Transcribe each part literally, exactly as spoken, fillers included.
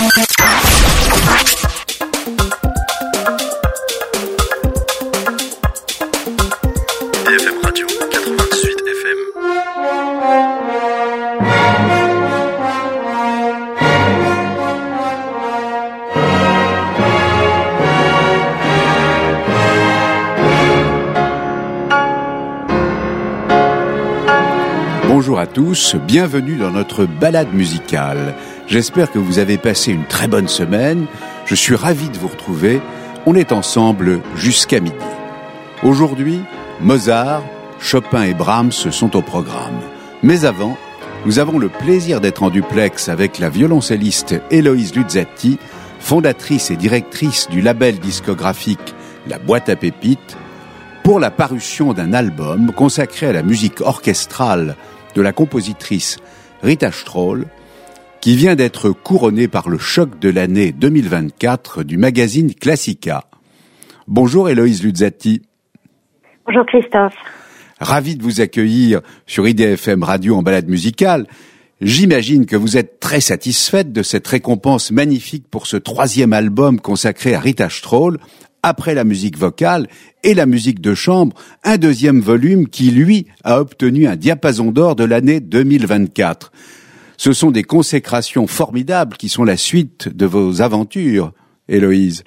Bonjour à tous, bienvenue dans notre balade musicale. J'espère que vous avez passé une très bonne semaine. Je suis ravi de vous retrouver. On est ensemble jusqu'à midi. Aujourd'hui, Mozart, Chopin et Brahms sont au programme. Mais avant, nous avons le plaisir d'être en duplex avec la violoncelliste Héloïse Luzzatti, fondatrice et directrice du label discographique La Boîte à Pépites, pour la parution d'un album consacré à la musique orchestrale de la compositrice Rita Stroll, qui vient d'être couronnée par le choc de l'année deux mille vingt-quatre du magazine Classica. Bonjour Héloïse Luzzatti. Bonjour Christophe. Ravi de vous accueillir sur I D F M Radio en balade musicale. J'imagine que vous êtes très satisfaite de cette récompense magnifique pour ce troisième album consacré à Rita Stroll, après la musique vocale et la musique de chambre, un deuxième volume qui, lui, a obtenu un diapason d'or de l'année deux mille vingt-quatre. Ce sont des consécrations formidables qui sont la suite de vos aventures, Héloïse.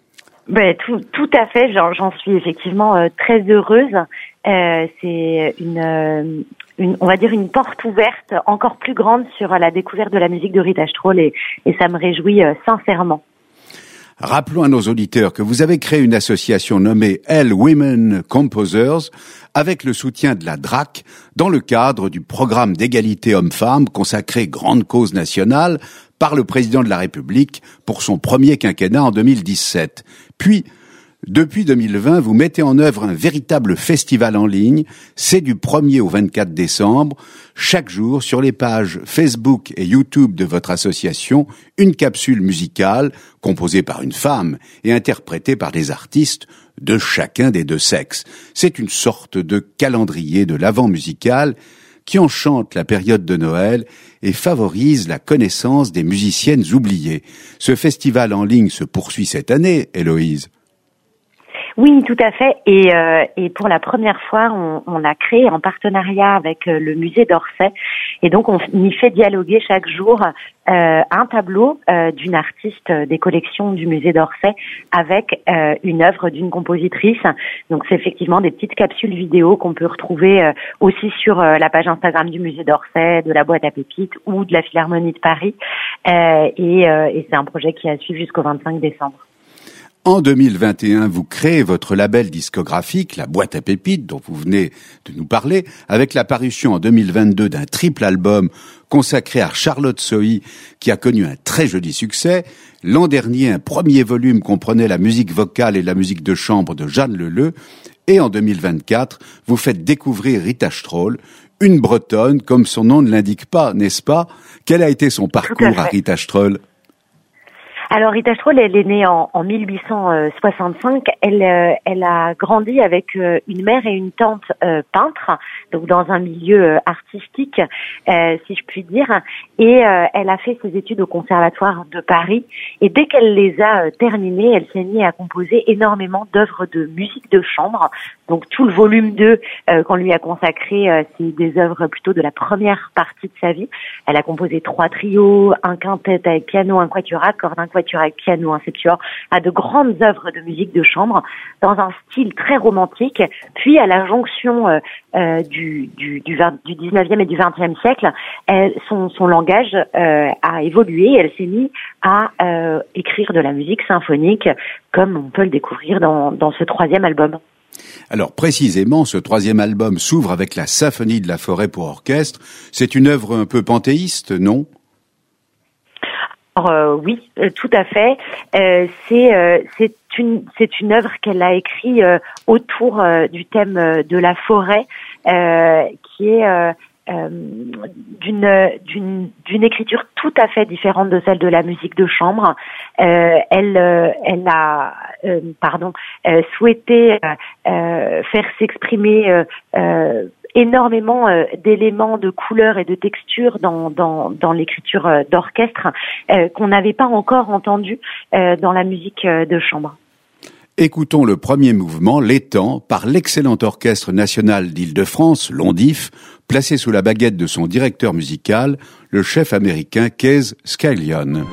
Ben, tout, tout à fait, j'en, j'en suis effectivement euh, très heureuse. Euh, c'est une, euh, une, on va dire une porte ouverte encore plus grande sur la découverte de la musique de Rita Stroll et, et ça me réjouit euh, sincèrement. Rappelons à nos auditeurs que vous avez créé une association nommée L Women Composers avec le soutien de la D R A C dans le cadre du programme d'égalité hommes-femmes consacré grande cause nationale par le président de la République pour son premier quinquennat en deux mille dix-sept. Puis, depuis deux mille vingt, vous mettez en œuvre un véritable festival en ligne. C'est du premier au vingt-quatre décembre. Chaque jour, sur les pages Facebook et YouTube de votre association, une capsule musicale composée par une femme et interprétée par des artistes de chacun des deux sexes. C'est une sorte de calendrier de l'Avent musical qui enchante la période de Noël et favorise la connaissance des musiciennes oubliées. Ce festival en ligne se poursuit cette année, Héloïse. Oui, tout à fait. Et, euh, et pour la première fois, on, on a créé en partenariat avec euh, le musée d'Orsay. Et donc, on y fait dialoguer chaque jour euh, un tableau euh, d'une artiste des collections du musée d'Orsay avec euh, une œuvre d'une compositrice. Donc, c'est effectivement des petites capsules vidéo qu'on peut retrouver euh, aussi sur euh, la page Instagram du musée d'Orsay, de la Boîte à Pépites ou de la Philharmonie de Paris. Euh, et, euh, et c'est un projet qui a suivi jusqu'au vingt-cinq décembre. En deux mille vingt et un, vous créez votre label discographique, La Boîte à Pépites, dont vous venez de nous parler, avec la parution en deux mille vingt-deux d'un triple album consacré à Charlotte Sohi, qui a connu un très joli succès. L'an dernier, un premier volume comprenait la musique vocale et la musique de chambre de Jeanne Leleu. Et en deux mille vingt-quatre, vous faites découvrir Rita Stroll, une Bretonne, comme son nom ne l'indique pas, n'est-ce pas? Quel a été son parcours à, à Rita Stroll? Alors Rita Stroll, elle est née en, en mille huit cent soixante-cinq. Elle, euh, elle a grandi avec euh, une mère et une tante euh, peintres, donc dans un milieu euh, artistique, euh, si je puis dire. Et euh, elle a fait ses études au Conservatoire de Paris. Et dès qu'elle les a euh, terminées, elle s'est mise à composer énormément d'œuvres de musique de chambre. Donc tout le volume deux euh, qu'on lui a consacré, euh, c'est des œuvres plutôt de la première partie de sa vie. Elle a composé trois trios, un quintet avec piano, un quatuor à cordes, un quatuor avec piano, un septuor, à de grandes œuvres de musique de chambre dans un style très romantique. Puis à la jonction euh, euh, du, du, du, du dix-neuvième et du vingtième siècle, elle, son, son langage euh, a évolué. Elle s'est mise à euh, écrire de la musique symphonique, comme on peut le découvrir dans, dans ce troisième album. Alors précisément, ce troisième album s'ouvre avec la Symphonie de la forêt pour orchestre. C'est une œuvre un peu panthéiste, non ? Alors, euh, oui, euh, tout à fait. Euh, c'est euh, c'est une c'est une œuvre qu'elle a écrite euh, autour euh, du thème euh, de la forêt, euh, qui est euh, euh, d'une d'une d'une écriture tout à fait différente de celle de la musique de chambre. Euh, elle euh, elle a euh, pardon euh, souhaité euh, faire s'exprimer euh, euh, énormément euh, d'éléments, de couleurs et de textures dans dans, dans l'écriture euh, d'orchestre euh, qu'on n'avait pas encore entendu euh, dans la musique euh, de chambre. Écoutons le premier mouvement, L'étang, par l'excellent Orchestre national d'Île-de-France, l'ONDIF, placé sous la baguette de son directeur musical, le chef américain Kees Skylion.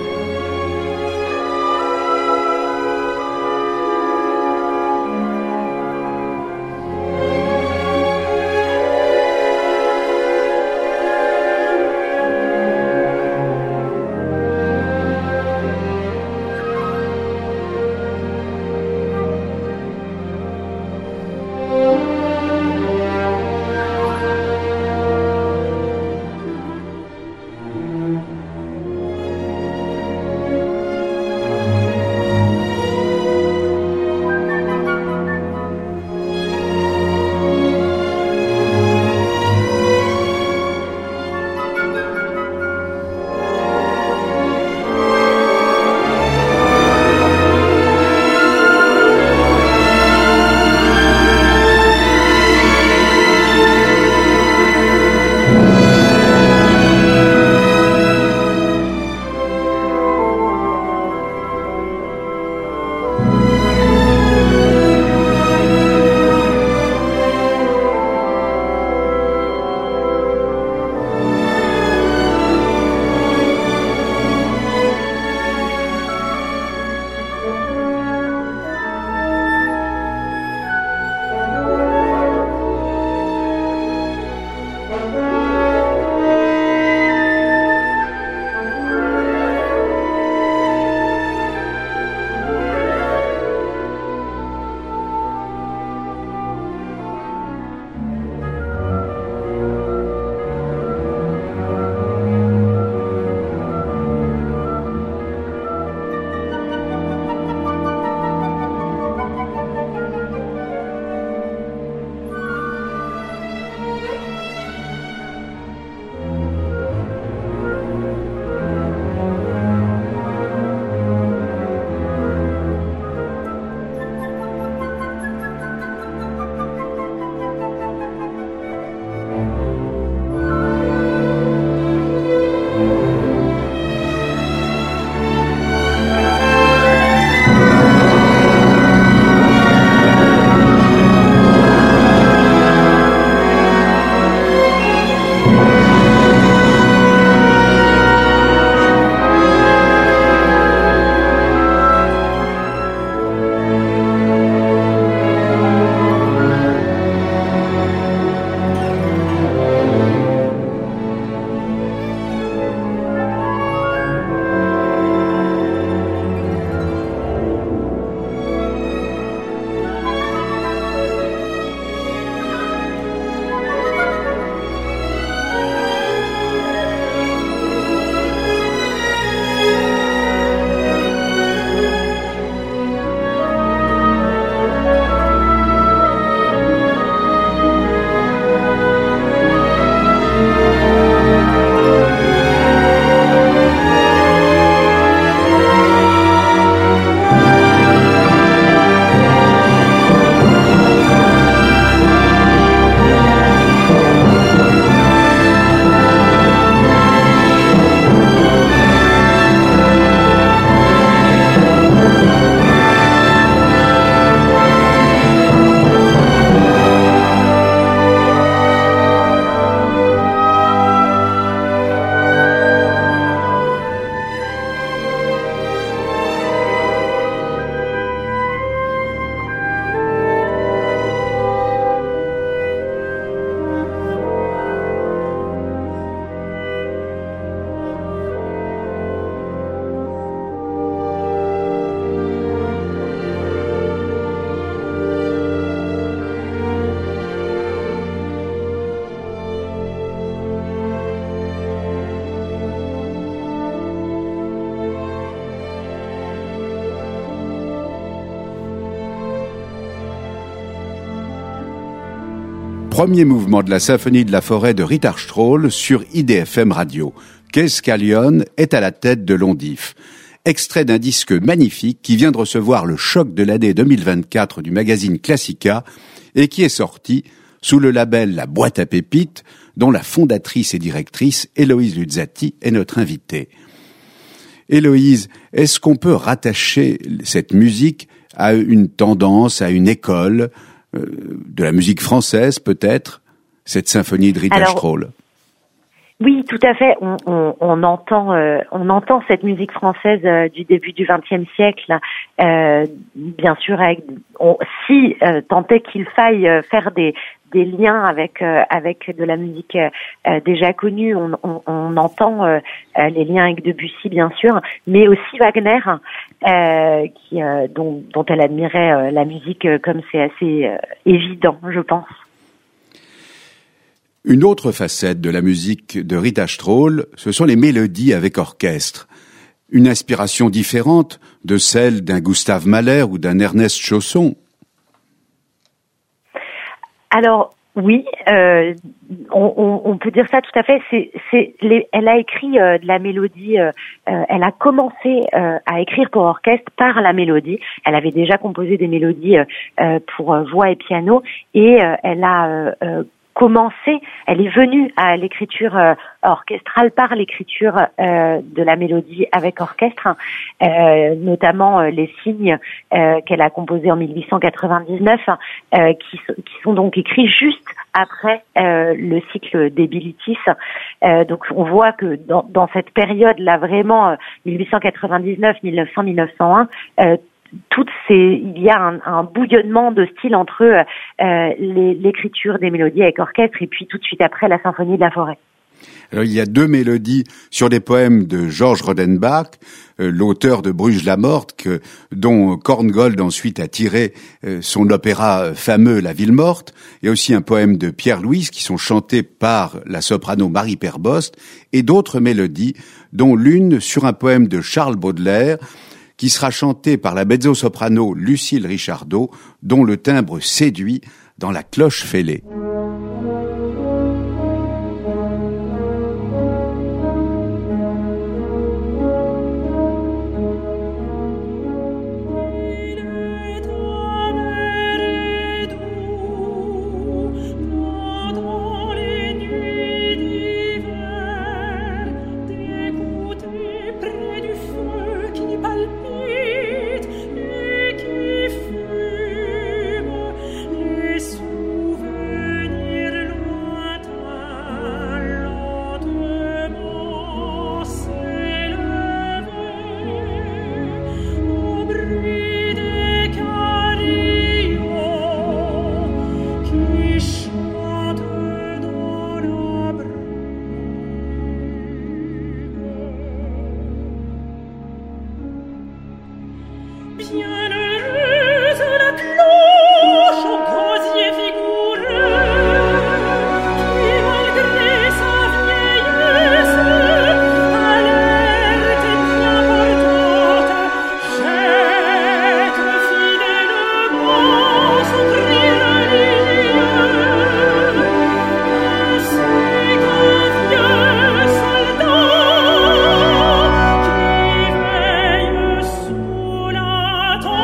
Premier mouvement de la symphonie de la forêt de Ritter Stroll sur I D F M Radio. Kees Skylion est à la tête de l'ONDIF. Extrait d'un disque magnifique qui vient de recevoir le choc de l'année deux mille vingt-quatre du magazine Classica et qui est sorti sous le label La Boîte à Pépites, dont la fondatrice et directrice, Héloïse Luzzati, est notre invitée. Héloïse, est-ce qu'on peut rattacher cette musique à une tendance, à une école, euh, de la musique française peut-être, cette symphonie de Rita Alors, Strohl? Oui, tout à fait. On, on, on entend, euh, on entend cette musique française euh, du début du vingtième siècle. Euh, bien sûr, avec, on, si euh, tant est qu'il faille euh, faire des, des liens avec euh, avec de la musique euh, déjà connue, on, on, on entend euh, les liens avec Debussy, bien sûr, mais aussi Wagner, euh, qui euh, dont, dont elle admirait euh, la musique, euh, comme c'est assez euh, évident, je pense. Une autre facette de la musique de Rita Strohl, ce sont les mélodies avec orchestre. Une inspiration différente de celle d'un Gustave Mahler ou d'un Ernest Chausson. Alors, oui, euh, on, on, on peut dire ça tout à fait. C'est, c'est les, elle a écrit euh, de la mélodie, euh, euh, elle a commencé euh, à écrire pour orchestre par la mélodie. Elle avait déjà composé des mélodies euh, pour euh, voix et piano, et euh, elle a... Euh, euh, commencé, elle est venue à l'écriture euh, orchestrale par l'écriture euh, de la mélodie avec orchestre, euh, notamment euh, les signes euh, qu'elle a composés en mille huit cent quatre-vingt-dix-neuf, euh, qui, qui sont donc écrits juste après euh, le cycle des Bilitis. Euh, donc on voit que dans, dans cette période-là, vraiment euh, mille huit cent quatre-vingt-dix-neuf, mille neuf cents, mille neuf cent un, euh, toutes ces, il y a un, un bouillonnement de style entre euh, les, l'écriture des mélodies avec orchestre et puis tout de suite après la symphonie de la forêt. Alors, il y a deux mélodies sur des poèmes de Georges Rodenbach, euh, l'auteur de Bruges la morte, que, dont Korngold ensuite a tiré euh, son opéra fameux La ville morte. Il y a aussi un poème de Pierre Louys qui sont chantés par la soprano Marie Perbost, et d'autres mélodies, dont l'une sur un poème de Charles Baudelaire, qui sera chanté par la mezzo-soprano Lucille Richardot, dont le timbre séduit dans La cloche fêlée. Sous la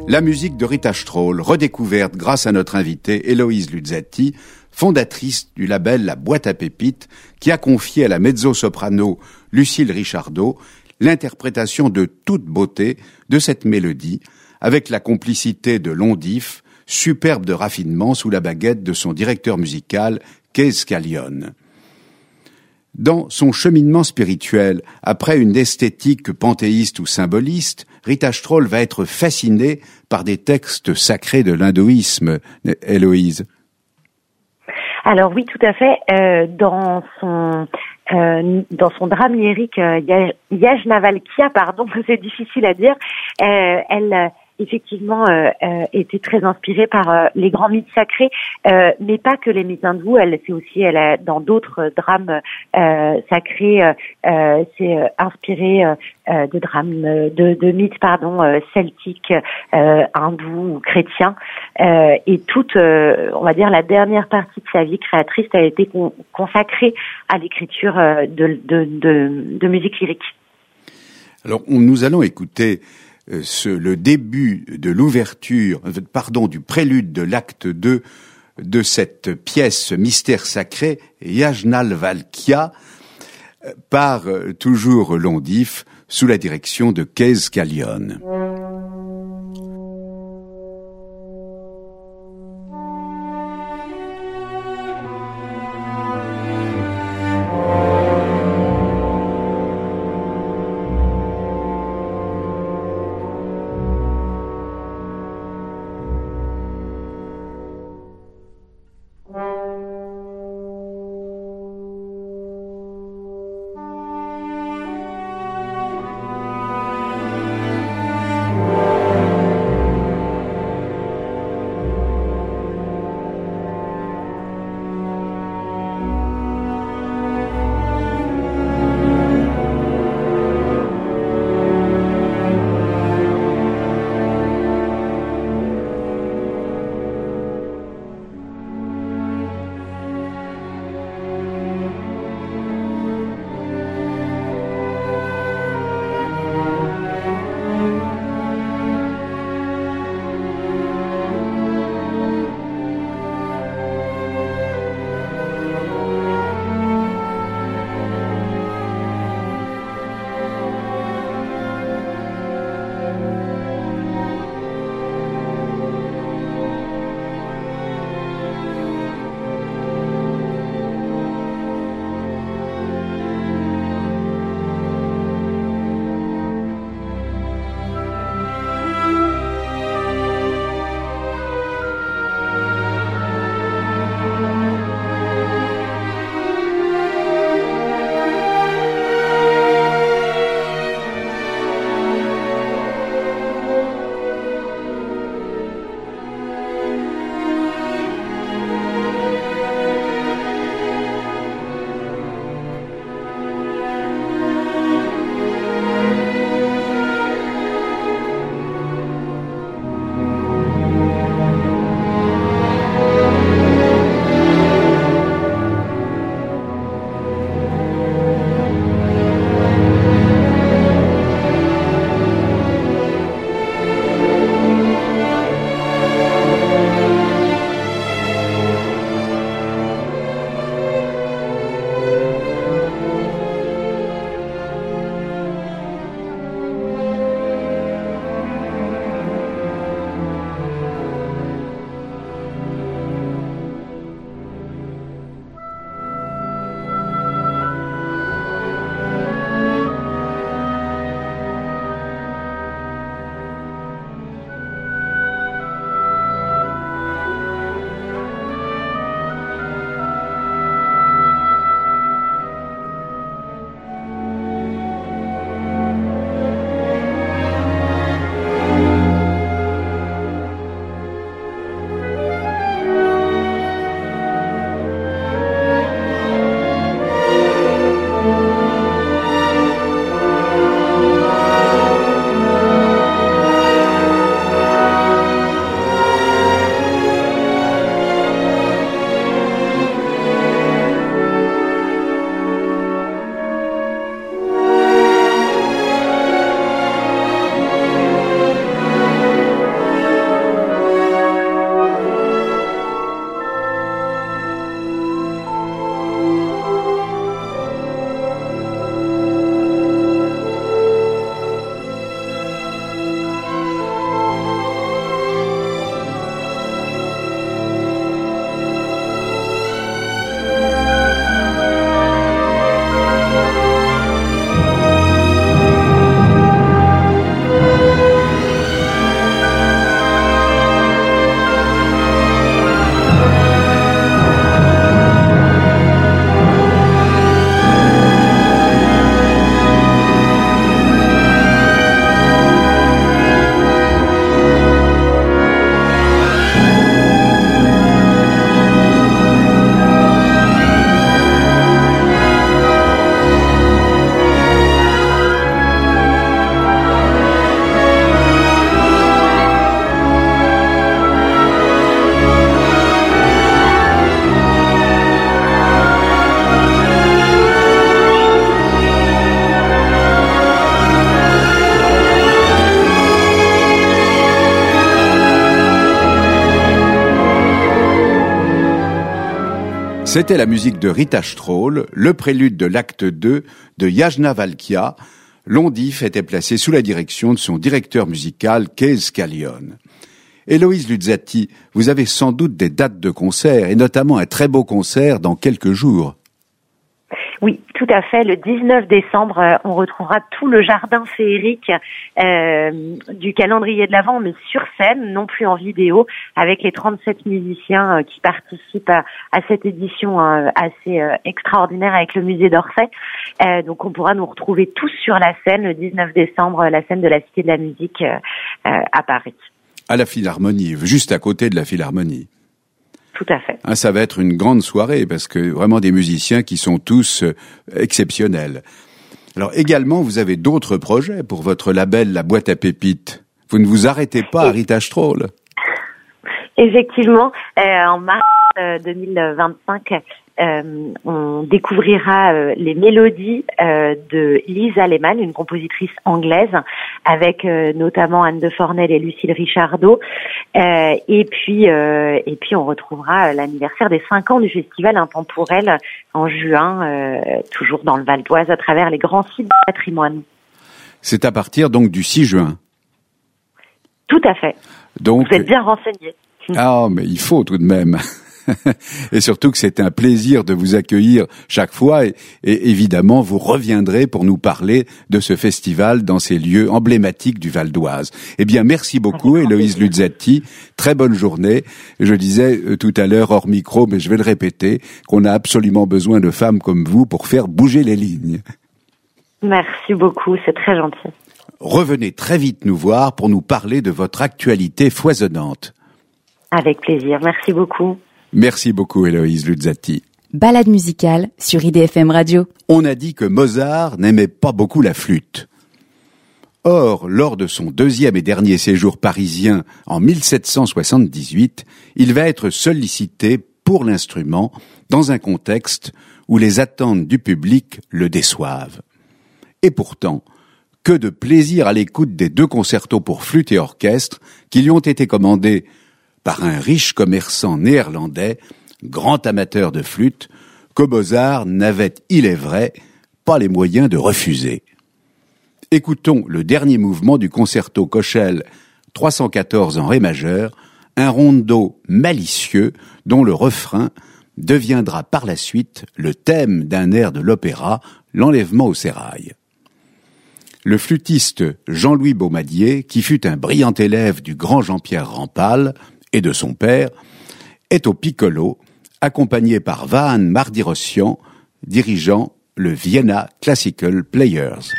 La musique de Rita Stroll, redécouverte grâce à notre invitée Héloïse Luzzati, fondatrice du label La Boîte à Pépites, qui a confié à la mezzo-soprano Lucille Richardot l'interprétation de toute beauté de cette mélodie, avec la complicité de Londif, superbe de raffinement sous la baguette de son directeur musical, Kees Scallion. Dans son cheminement spirituel, après une esthétique panthéiste ou symboliste, Rita Stroll va être fascinée par des textes sacrés de l'hindouisme, Héloïse. Alors oui, tout à fait. Euh, dans son euh, dans son drame lyrique euh, Yajnavalkya, pardon, c'est difficile à dire, euh, elle effectivement euh, euh, était très inspirée par euh, les grands mythes sacrés, euh, mais pas que les mythes hindous. Elle c'est aussi, elle a, dans d'autres drames euh, sacrés, euh, c'est euh, inspirée euh, de drames, de, de mythes pardon euh, celtiques, euh, hindous ou chrétiens. Euh, et toute, euh, on va dire, la dernière partie de sa vie créatrice a été con- consacrée à l'écriture euh, de, de, de, de musique lyrique. Alors, on, nous allons écouter Ce, le début de l'ouverture, pardon, du prélude de l'acte deux de cette pièce Mystère sacré, Yajnavalkya, par toujours Londif, sous la direction de Kees Scallion. C'était la musique de Rita Strol, le prélude de l'acte deux de Yajna Valkia. L'Ondif était placé sous la direction de son directeur musical, Kees Scallion. Héloïse Luzzati, vous avez sans doute des dates de concert, et notamment un très beau concert dans quelques jours. Oui, tout à fait. Le dix-neuf décembre, euh, on retrouvera tout le jardin féerique euh, du calendrier de l'Avent, mais sur scène, non plus en vidéo, avec les trente-sept musiciens euh, qui participent à, à cette édition euh, assez euh, extraordinaire avec le musée d'Orsay. Euh, donc on pourra nous retrouver tous sur la scène le dix-neuf décembre, la scène de la Cité de la Musique euh, euh, à Paris. À la Philharmonie, juste à côté de la Philharmonie. Tout à fait. Ah, ça va être une grande soirée parce que vraiment des musiciens qui sont tous euh, exceptionnels. Alors également, vous avez d'autres projets pour votre label La Boîte à Pépites. Vous ne vous arrêtez pas à Rita Strol. Effectivement, euh, en mars euh, deux mille vingt-cinq, euh, on découvrira euh, les mélodies euh, de Lisa Lehmann, une compositrice anglaise, avec euh, notamment Anne de Fornel et Lucille Richardot. Euh, et puis, euh, et puis, on retrouvera l'anniversaire des cinq ans du Festival Intemporel en juin, euh, toujours dans le Val d'Oise, à travers les grands sites du patrimoine. C'est à partir donc du six juin. Tout à fait. Donc, vous êtes bien renseigné. Ah, mais il faut tout de même. Et surtout que c'est un plaisir de vous accueillir chaque fois et, et évidemment vous reviendrez pour nous parler de ce festival dans ces lieux emblématiques du Val d'Oise. Eh bien, merci beaucoup Héloïse Luzzati, très bonne journée. Je disais euh, tout à l'heure hors micro, mais je vais le répéter, qu'on a absolument besoin de femmes comme vous pour faire bouger les lignes. Merci beaucoup, c'est très gentil. Revenez très vite nous voir pour nous parler de votre actualité foisonnante. Avec plaisir, merci beaucoup. Merci beaucoup Héloïse Luzzati. Balade musicale sur I D F M Radio. On a dit que Mozart n'aimait pas beaucoup la flûte. Or, lors de son deuxième et dernier séjour parisien en mille sept cent soixante-dix-huit, il va être sollicité pour l'instrument dans un contexte où les attentes du public le déçoivent. Et pourtant, que de plaisir à l'écoute des deux concertos pour flûte et orchestre qui lui ont été commandés par un riche commerçant néerlandais, grand amateur de flûte, que Mozart n'avait, il est vrai, pas les moyens de refuser. Écoutons le dernier mouvement du concerto Köchel trois cent quatorze en ré majeur, un rondo malicieux dont le refrain deviendra par la suite le thème d'un air de l'opéra, l'Enlèvement au sérail. Le flûtiste Jean-Louis Baumadier, qui fut un brillant élève du grand Jean-Pierre Rampal et de son père, est au piccolo, accompagné par Vahan Mardirossian, dirigeant le Vienna Classical Players.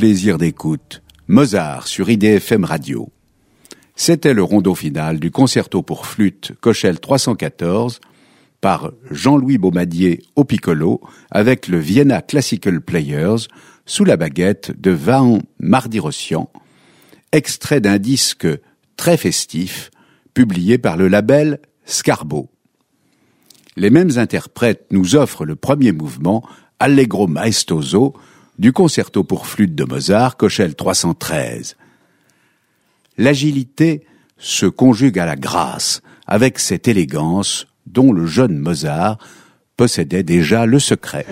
plaisir d'écoute. Mozart sur I D F M Radio. C'était le rondo final du concerto pour flûte Köchel trois cent quatorze par Jean-Louis Baumadier au piccolo avec le Vienna Classical Players sous la baguette de Vahan Mardi-Rossian, extrait d'un disque très festif publié par le label Scarbo. Les mêmes interprètes nous offrent le premier mouvement Allegro maestoso du concerto pour flûte de Mozart, Köchel trois cent treize. L'agilité se conjugue à la grâce, avec cette élégance dont le jeune Mozart possédait déjà le secret.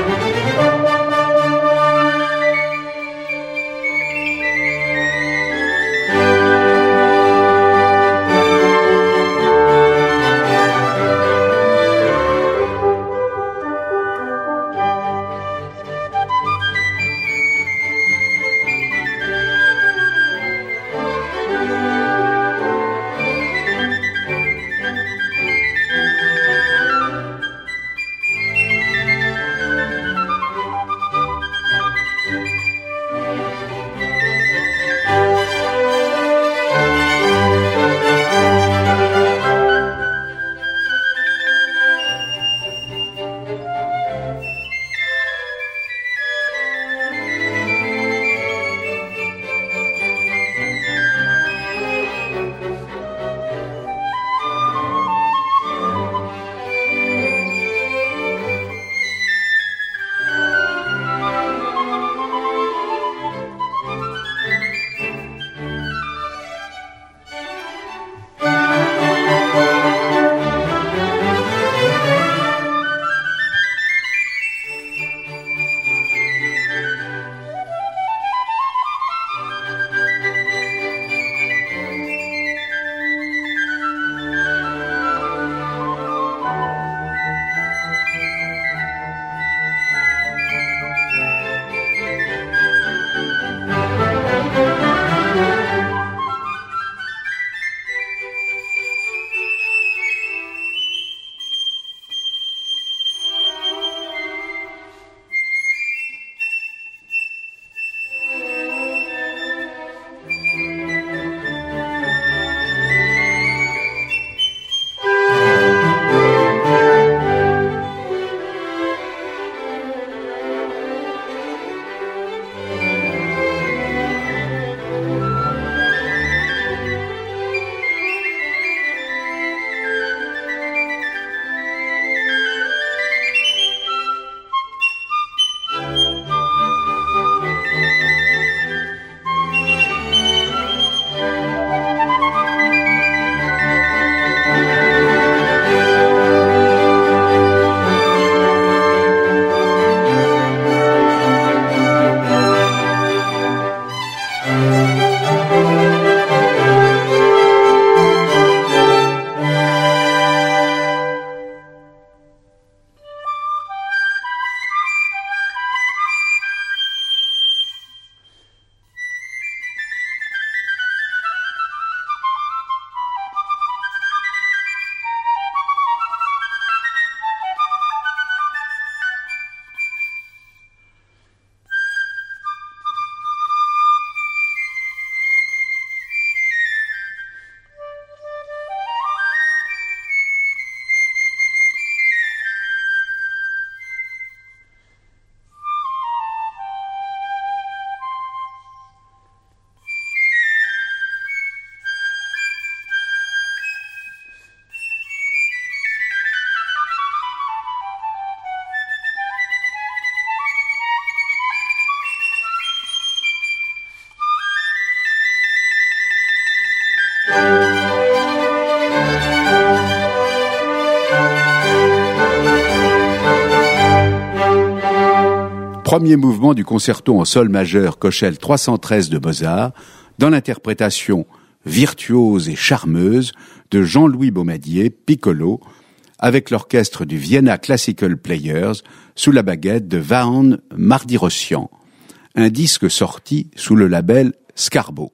Premier mouvement du concerto en sol majeur Köchel trois cent treize de Mozart, dans l'interprétation virtuose et charmeuse de Jean-Louis Baumadier, piccolo, avec l'orchestre du Vienna Classical Players, sous la baguette de Vahan Mardi-Rossian, un disque sorti sous le label Scarbo.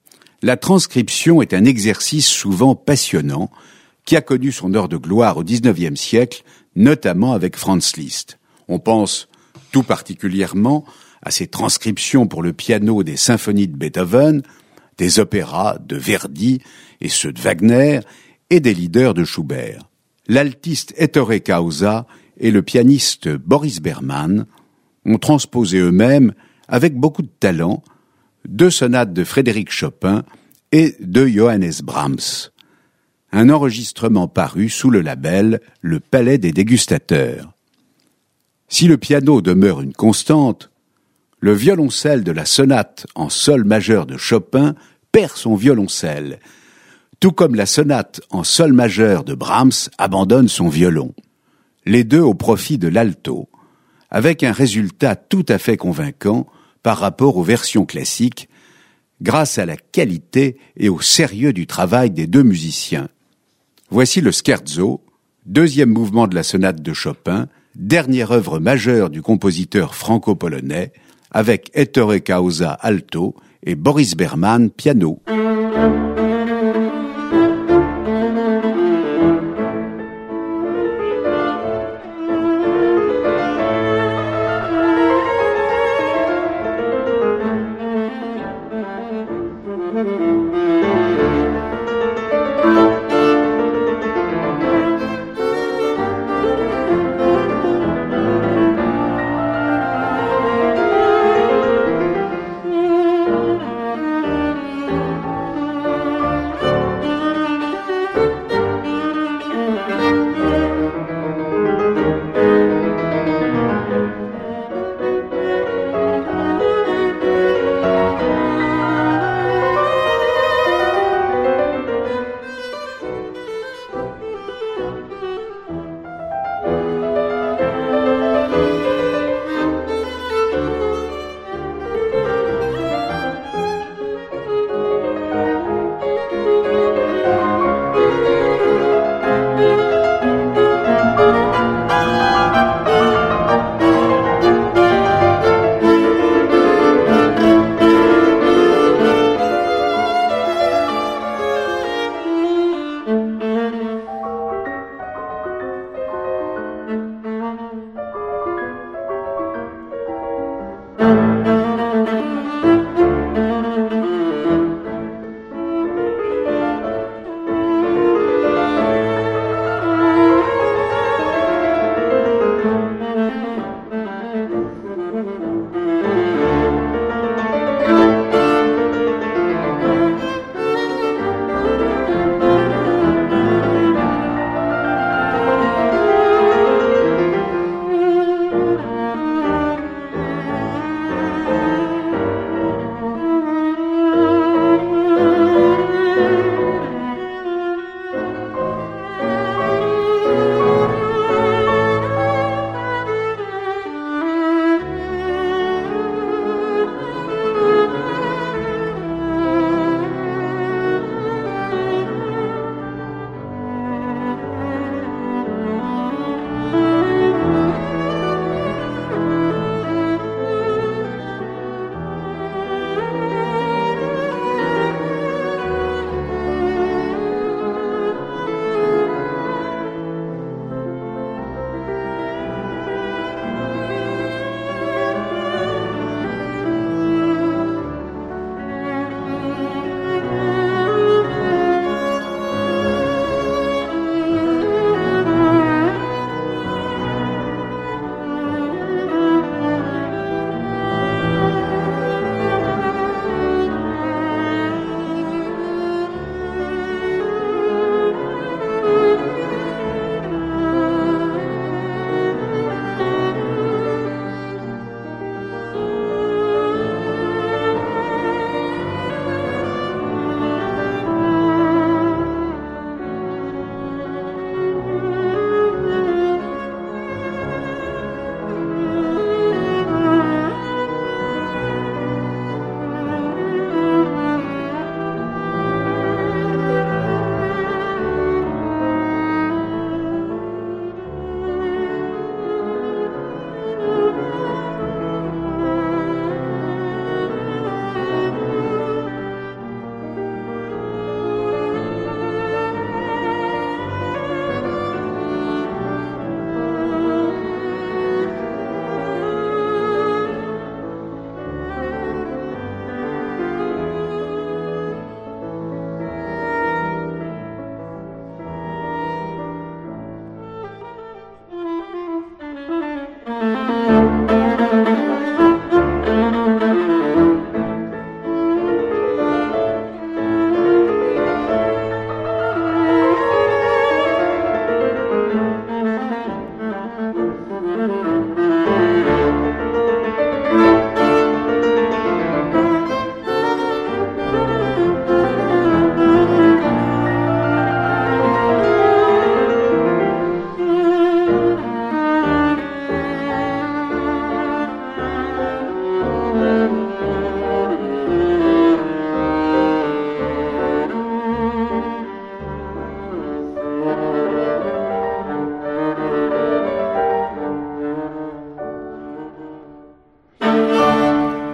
La transcription est un exercice souvent passionnant, qui a connu son heure de gloire au dix-neuvième siècle, notamment avec Franz Liszt. On pense tout particulièrement à ses transcriptions pour le piano des symphonies de Beethoven, des opéras de Verdi et ceux de Wagner, et des leaders de Schubert. L'altiste Ettore Causa et le pianiste Boris Berman ont transposé eux-mêmes, avec beaucoup de talent, deux sonates de Frédéric Chopin et de Johannes Brahms. Un enregistrement paru sous le label Le Palais des Dégustateurs. Si le piano demeure une constante, le violoncelle de la sonate en sol majeur de Chopin perd son violoncelle, tout comme la sonate en sol majeur de Brahms abandonne son violon. Les deux au profit de l'alto, avec un résultat tout à fait convaincant par rapport aux versions classiques, grâce à la qualité et au sérieux du travail des deux musiciens. Voici le Scherzo, deuxième mouvement de la sonate de Chopin, dernière œuvre majeure du compositeur franco-polonais, avec Ettore Causa alto et Boris Berman piano.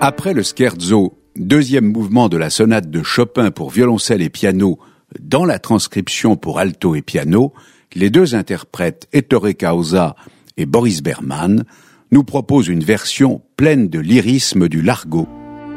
Après le scherzo, deuxième mouvement de la sonate de Chopin pour violoncelle et piano, dans la transcription pour alto et piano, les deux interprètes Ettore Causa et Boris Berman nous proposent une version pleine de lyrisme du Largo.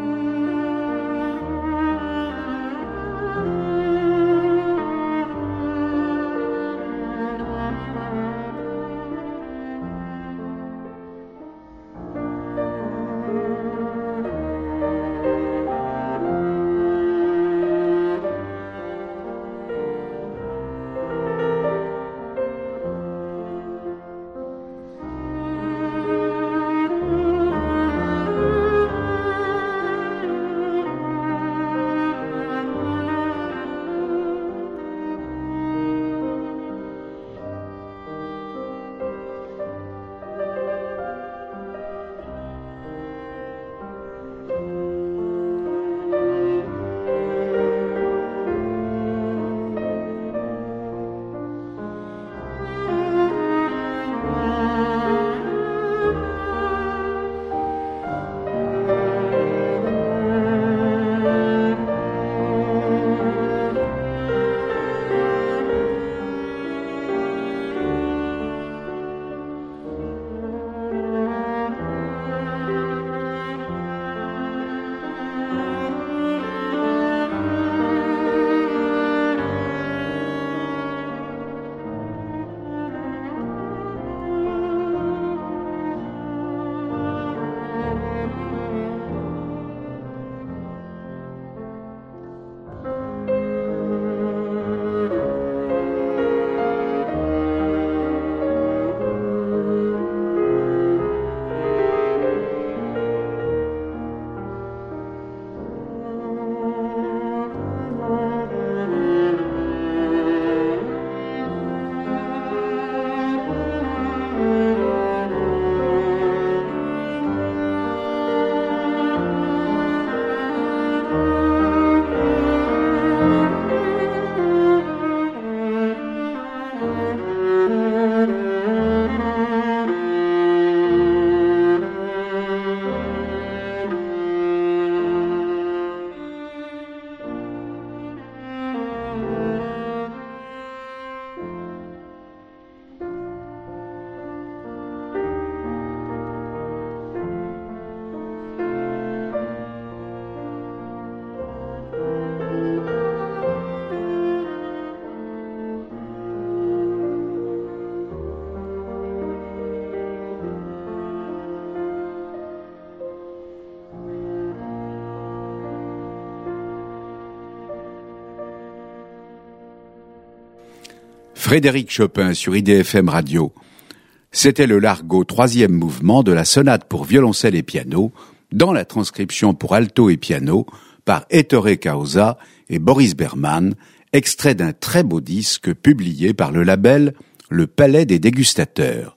Frédéric Chopin sur I D F M Radio. C'était le Largo, troisième mouvement de la sonate pour violoncelle et piano, dans la transcription pour alto et piano, par Ettore Causa et Boris Berman, extrait d'un très beau disque publié par le label Le Palais des Dégustateurs.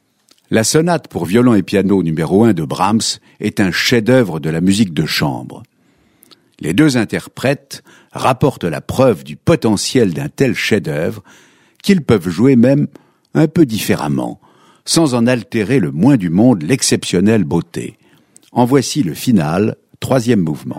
La sonate pour violon et piano numéro un de Brahms est un chef-d'œuvre de la musique de chambre. Les deux interprètes rapportent la preuve du potentiel d'un tel chef-d'œuvre qu'ils peuvent jouer même un peu différemment, sans en altérer le moins du monde l'exceptionnelle beauté. En voici le final, troisième mouvement.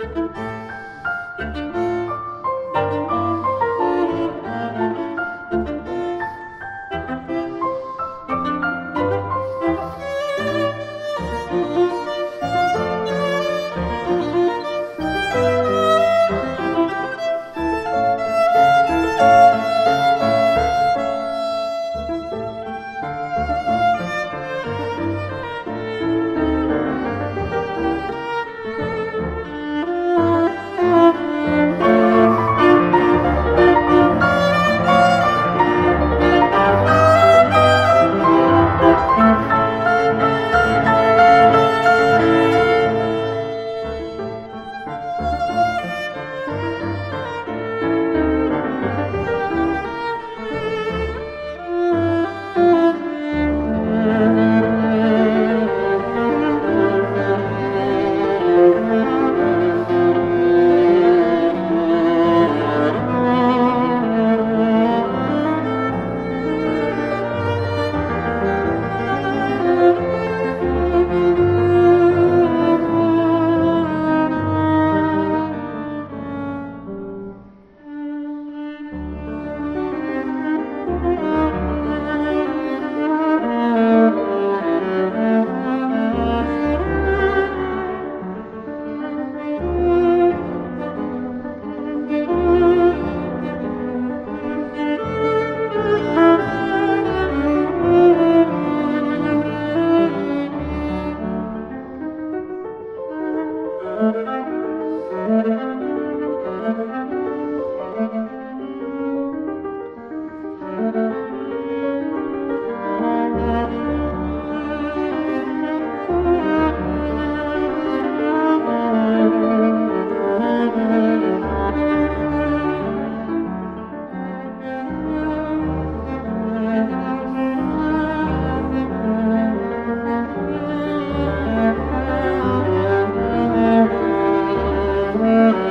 Thank you.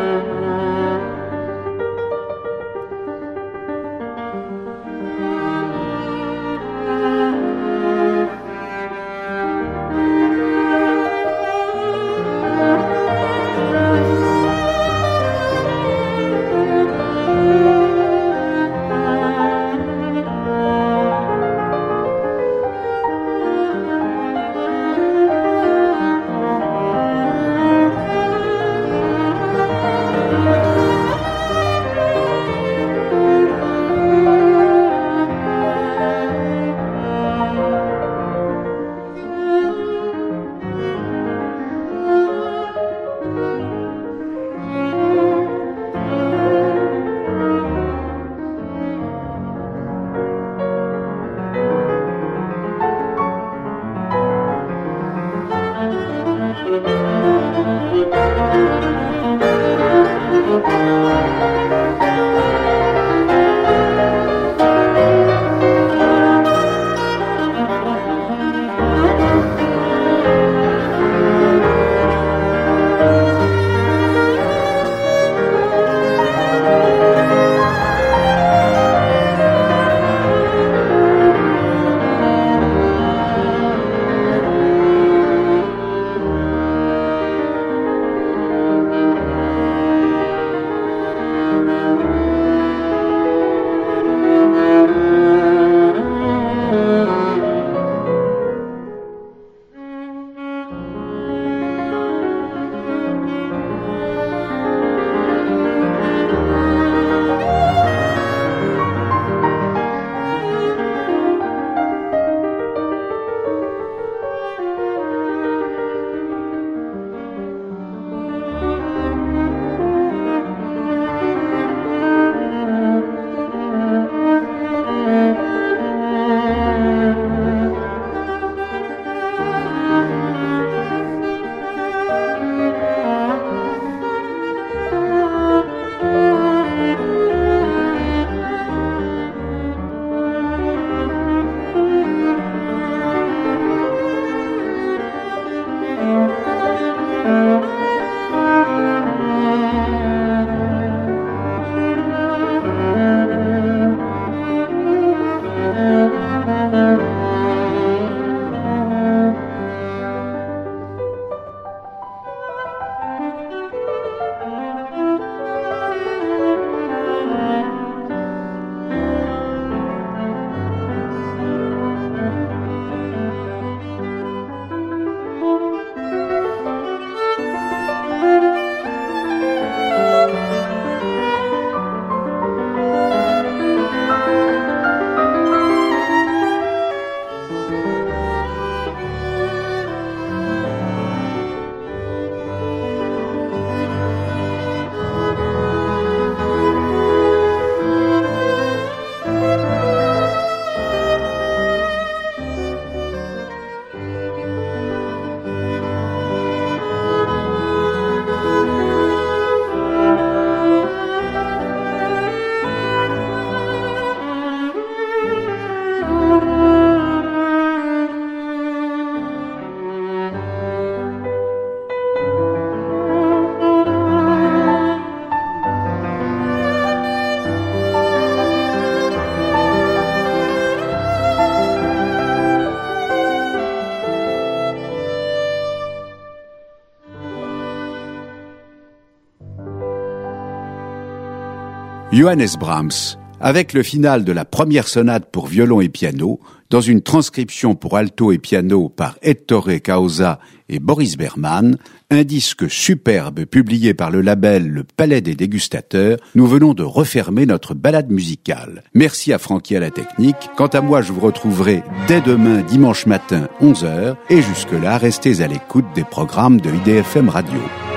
Johannes Brahms, avec le final de la première sonate pour violon et piano, dans une transcription pour alto et piano par Ettore Causa et Boris Berman, un disque superbe publié par le label Le Palais des Dégustateurs, nous venons de refermer notre balade musicale. Merci à Francky à la technique. Quant à moi, je vous retrouverai dès demain, dimanche matin, onze heures, et jusque-là, restez à l'écoute des programmes de I D F M Radio.